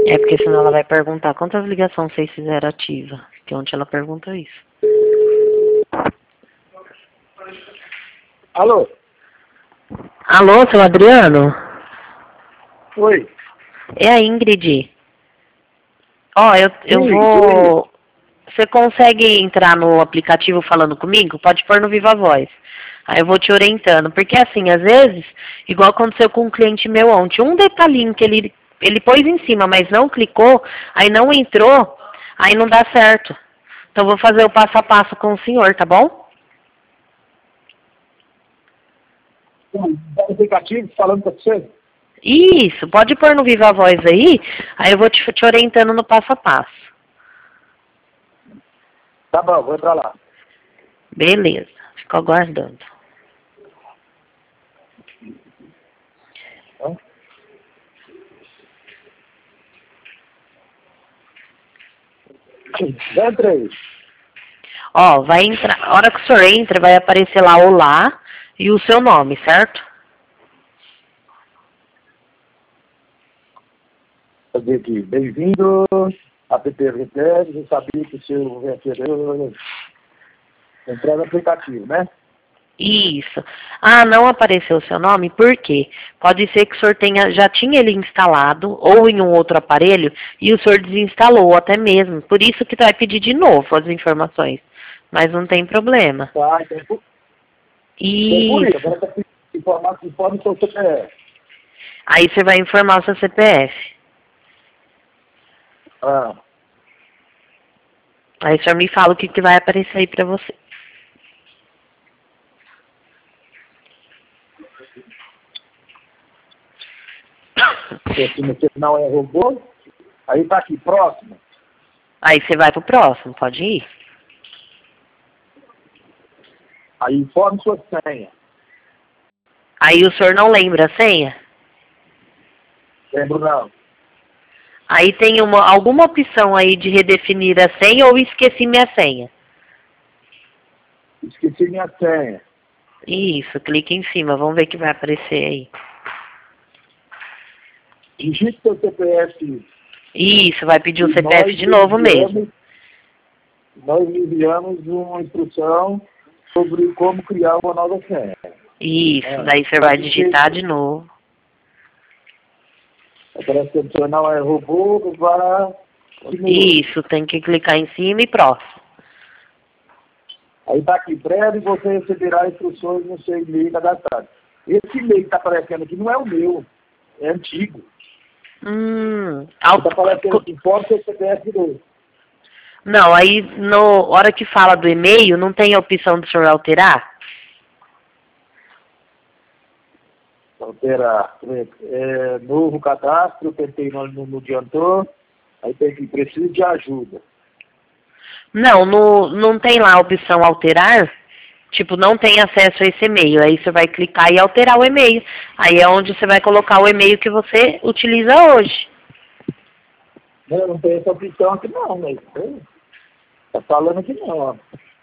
É porque senão ela vai perguntar quantas ligações vocês fizeram ativa. Que ontem ela perguntou isso. Alô? Alô, seu Adriano? Oi. É a Ingrid. Ó, eu Oi, vou... Você consegue entrar no aplicativo falando comigo? Pode pôr no Viva Voz. Aí eu vou te orientando. Porque assim, às vezes, igual aconteceu com um cliente meu ontem, um detalhinho que ele pôs em cima, mas não clicou, aí não entrou, aí não dá certo. Então eu vou fazer o passo a passo com o senhor, tá bom? O aplicativo falando com você? Isso, pode pôr no Viva Voz aí eu vou te orientando no passo a passo. Tá bom, vou entrar lá. Beleza, fico aguardando. Hã? Entra aí. Ó, vai entrar, a hora que o senhor entra, vai aparecer lá olá e o seu nome, certo? Fazer aqui. Bem-vindo, app Retério. Eu sabia que o seu vencedor entrar no aplicativo, né? Isso. Ah, não apareceu o seu nome, por quê? Pode ser que o senhor já tinha ele instalado ou em um outro aparelho e o senhor desinstalou até mesmo. Por isso que vai pedir de novo as informações. Mas não tem problema. Tá, então é por isso. Isso. Agora tá pedindo informe o seu CPF. Aí você vai informar o seu CPF. Ah, Aí o senhor me fala o que vai aparecer aí pra você. se você não é robô, aí tá aqui, próximo. Aí você vai pro próximo, pode ir? Aí informe sua senha. Aí o senhor não lembra a senha? Lembro não. Aí tem alguma opção aí de redefinir a senha ou esqueci minha senha. Esqueci minha senha. Isso, clique em cima, vamos ver o que vai aparecer aí. Digite seu CPF. Isso, vai pedir o CPF de novo mesmo. Nós enviamos uma instrução sobre como criar uma nova senha. Isso, daí você vai digitar de novo. Aparece que o senhor não é robô, vá... Isso, tem que clicar em cima e próximo. Aí está aqui, breve você receberá instruções no seu e-mail cadastrado. Esse e-mail que está aparecendo aqui não é o meu, é antigo. Está aparecendo aqui, pode ser CPF de novo. Não, aí na hora que fala do e-mail, não tem a opção do senhor alterar? Alterar. Novo cadastro, tentei, não adiantou. Aí tem que preciso de ajuda. Não, não tem lá a opção alterar. Tipo, não tem acesso a esse e-mail. Aí você vai clicar e alterar o e-mail. Aí é onde você vai colocar o e-mail que você utiliza hoje. Não tem essa opção aqui não, mas tá falando aqui não, ó.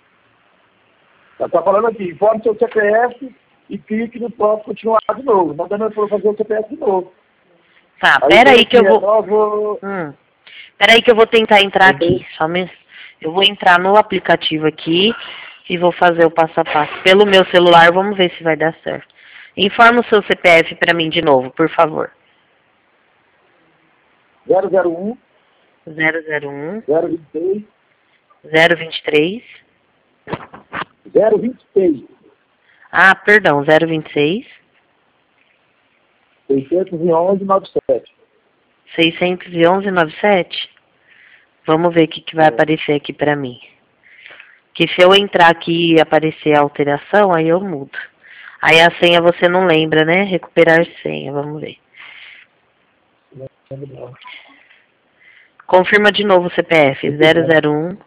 Tá falando aqui, informe seu CPF e clique no próximo continuar de novo. Não dando para fazer o CPF de novo. Tá, pera aí que eu vou... Novo... Pera aí que eu vou tentar entrar aqui. Eu vou entrar no aplicativo aqui e vou fazer o passo a passo. Pelo meu celular, vamos ver se vai dar certo. Informa o seu CPF para mim de novo, por favor. 001 001 026 023 026 Ah, perdão, 026 611 97 611 97. Vamos ver o que vai aparecer aqui para mim. Que se eu entrar aqui e aparecer a alteração, aí eu mudo. Aí a senha você não lembra, né? Recuperar senha, vamos ver. Confirma de novo o CPF. 001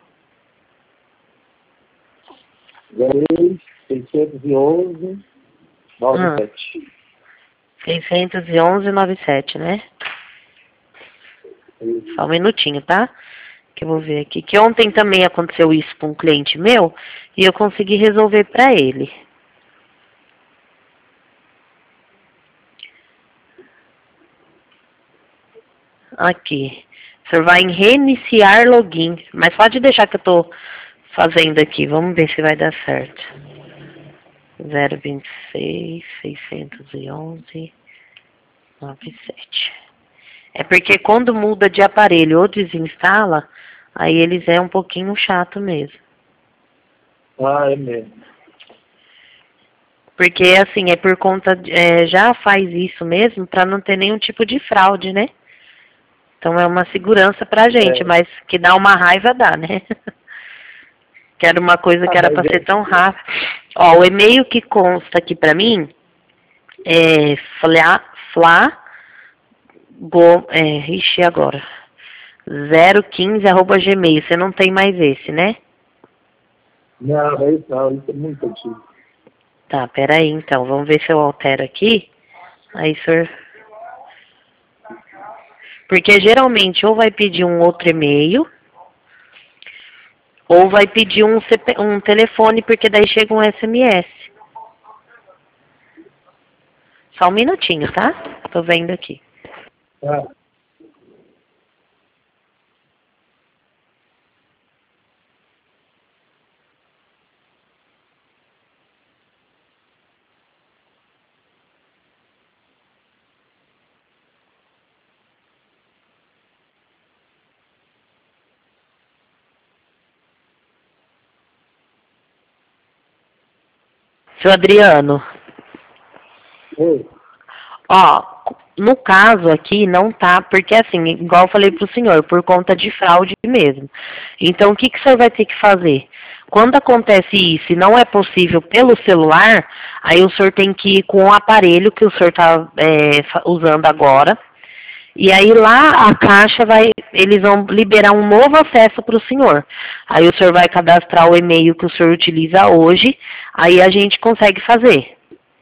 611 97 611 97, né? Só um minutinho, tá? Que eu vou ver aqui. Que ontem também aconteceu isso com um cliente meu e eu consegui resolver para ele. Aqui. O senhor vai em reiniciar login. Mas pode deixar que eu tô fazendo aqui. Vamos ver se vai dar certo. 026 611 97. É porque quando muda de aparelho ou desinstala, aí eles é um pouquinho chato mesmo. Ah, é mesmo. Porque assim, é por conta já faz isso mesmo para não ter nenhum tipo de fraude, né? Então é uma segurança pra gente, mas que dá uma raiva dá, né? Que era uma coisa que era para ser tão rápido. Ó, o e-mail que consta aqui pra mim é ixi, agora. 015@gmail. Você não tem mais esse, né? Não, é isso não. Isso é muito antigo. Tá, peraí então. Vamos ver se eu altero aqui. Aí, senhor... Porque geralmente ou vai pedir um outro e-mail, ou vai pedir um telefone, porque daí chega um SMS. Só um minutinho, tá? Tô vendo aqui. Ah. Seu Adriano. Oi. Ó, no caso aqui não tá, porque assim, igual eu falei pro senhor, por conta de fraude mesmo. Então o que o senhor vai ter que fazer? Quando acontece isso e não é possível pelo celular, aí o senhor tem que ir com o aparelho que o senhor tá usando agora. E aí lá a Caixa eles vão liberar um novo acesso para o senhor. Aí o senhor vai cadastrar o e-mail que o senhor utiliza hoje, aí a gente consegue fazer.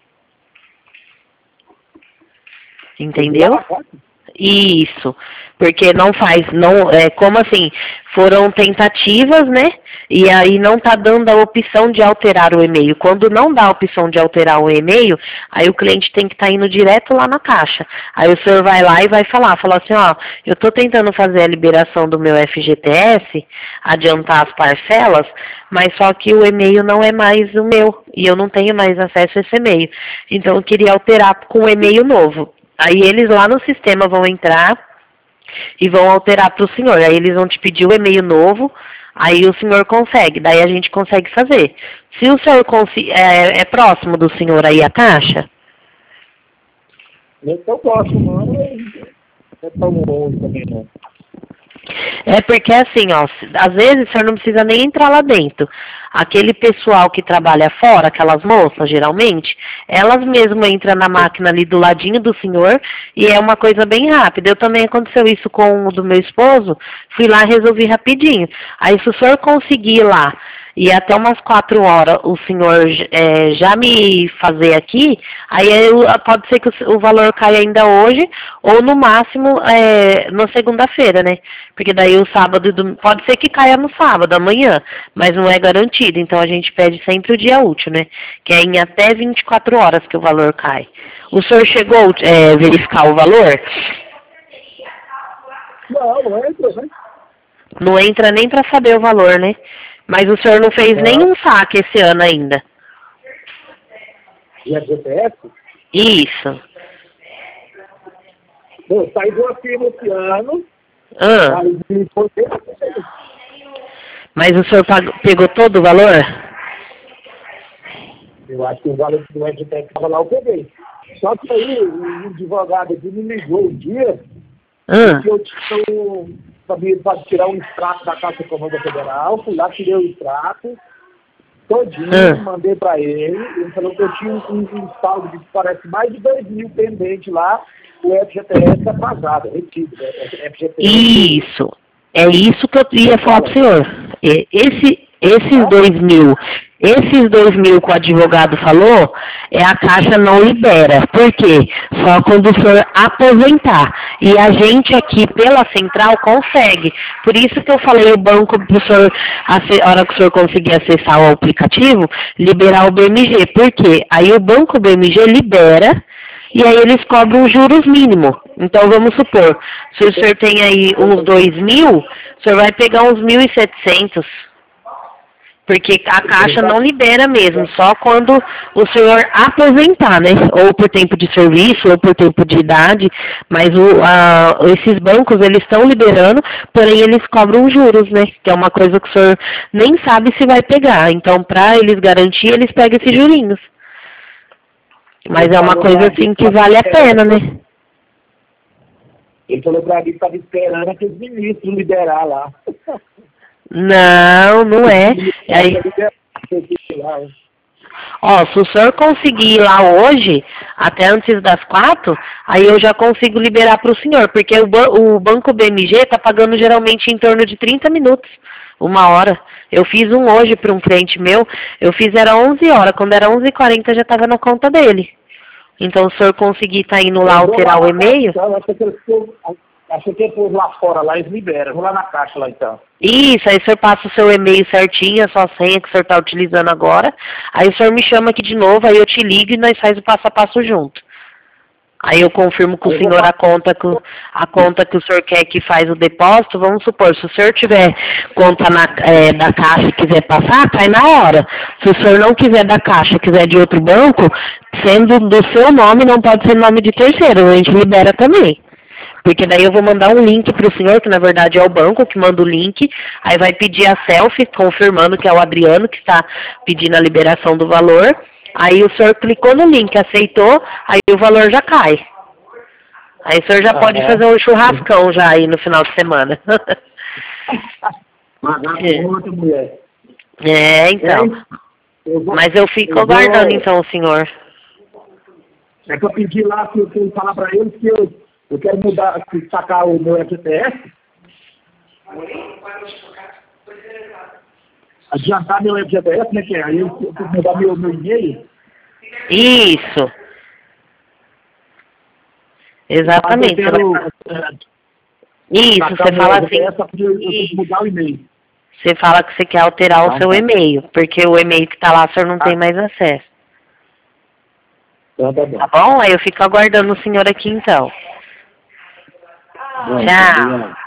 Entendeu? Isso, porque como assim, foram tentativas, né? E aí não tá dando a opção de alterar o e-mail. Quando não dá a opção de alterar o e-mail, aí o cliente tem que estar indo direto lá na Caixa. Aí o senhor vai lá e vai falar assim, ó, eu tô tentando fazer a liberação do meu FGTS, adiantar as parcelas, mas só que o e-mail não é mais o meu, e eu não tenho mais acesso a esse e-mail. Então eu queria alterar com um e-mail novo. Aí eles lá no sistema vão entrar e vão alterar para o senhor. Aí eles vão te pedir o e-mail novo, aí o senhor consegue, daí a gente consegue fazer. Se o senhor é próximo do senhor aí a Caixa? Não é tão próximo, não é tão longe também, não. É porque assim, ó, às vezes o senhor não precisa nem entrar lá dentro. Aquele pessoal que trabalha fora, aquelas moças, geralmente, elas mesmas entram na máquina ali do ladinho do senhor e é uma coisa bem rápida. Eu também aconteceu isso com o do meu esposo, fui lá e resolvi rapidinho. Aí se o senhor conseguir lá e até umas 4 horas o senhor já me fazer aqui, aí pode ser que o valor caia ainda hoje, ou no máximo na segunda-feira, né? Porque daí o sábado, pode ser que caia no sábado, amanhã, mas não é garantido, então a gente pede sempre o dia útil, né? Que é em até 24 horas que o valor cai. O senhor chegou a verificar o valor? Não entra, né? Não entra nem para saber o valor, né? Mas o senhor não fez nenhum saque esse ano ainda. E a GPS? Isso. Bom, saí do firma esse ano. Mas o senhor pegou todo o valor? Eu acho que o valor do GPS estava lá, eu peguei. Só que aí o advogado aqui me ligou um dia que eu tinha para tirar um extrato da Caixa Econômica Federal, fui lá, tirei o extrato todinho, mandei para ele falou que eu tinha um saldo de parece mais de 2 mil pendente lá, o FGTS atrasado, retido, FGTS. Isso, é isso que eu ia falar para o senhor. Esses 2 mil que o advogado falou, a Caixa não libera. Por quê? Só quando o senhor aposentar. E a gente aqui, pela central, consegue. Por isso que eu falei o banco para o senhor, a hora que o senhor conseguir acessar o aplicativo, liberar o BMG. Por quê? Aí o banco BMG libera, e aí eles cobram os juros mínimo. Então, vamos supor, se o senhor tem aí uns 2.000, o senhor vai pegar uns 1.700. Porque a Caixa não libera mesmo, só quando o senhor aposentar, né? Ou por tempo de serviço, ou por tempo de idade. Mas esses bancos, eles estão liberando, porém eles cobram juros, né? Que é uma coisa que o senhor nem sabe se vai pegar. Então, para eles garantir, eles pegam esses jurinhos. Mas é uma coisa assim que vale a pena, né? Ele falou pra mim que estava esperando aqueles ministros liberar lá. Não, não é. Aí, ó, se o senhor conseguir ir lá hoje, até antes das 4, aí eu já consigo liberar para o senhor, porque o Banco BMG está pagando geralmente em torno de 30 minutos, 1 hora. Eu fiz um hoje para um cliente meu, eu fiz era 11 horas, quando era 11h40 já estava na conta dele. Então, se o senhor conseguir estar indo lá alterar o e-mail... Acho que por lá fora, lá eles liberam. Vou lá na Caixa lá então. Isso, aí o senhor passa o seu e-mail certinho, a sua senha que o senhor está utilizando agora. Aí o senhor me chama aqui de novo, aí eu te ligo e nós faz o passo a passo junto. Aí eu confirmo com o senhor a conta que o senhor quer que faz o depósito. Vamos supor, se o senhor tiver conta da Caixa e quiser passar, cai na hora. Se o senhor não quiser da Caixa, quiser de outro banco, sendo do seu nome, não pode ser nome de terceiro, a gente libera também. Porque daí eu vou mandar um link para o senhor, que na verdade é o banco que manda o link, aí vai pedir a selfie, confirmando que é o Adriano que está pedindo a liberação do valor. Aí o senhor clicou no link, aceitou, aí o valor já cai. Aí o senhor já pode fazer um churrascão já aí no final de semana. Então. Mas eu fico aguardando então o senhor. É que eu pedi lá que eu falar para eles que eu quero mudar, sacar o meu FGTS. Adiantar meu FGTS, né, que é? Aí eu preciso mudar meu e-mail. Isso. Exatamente. Isso, você fala assim. Mudar o e-mail. Você fala que você quer alterar o seu e-mail, porque o e-mail que está lá o senhor não tem mais acesso. Então, tá bom. Tá bom? Aí eu fico aguardando o senhor aqui então. Bom, tchau.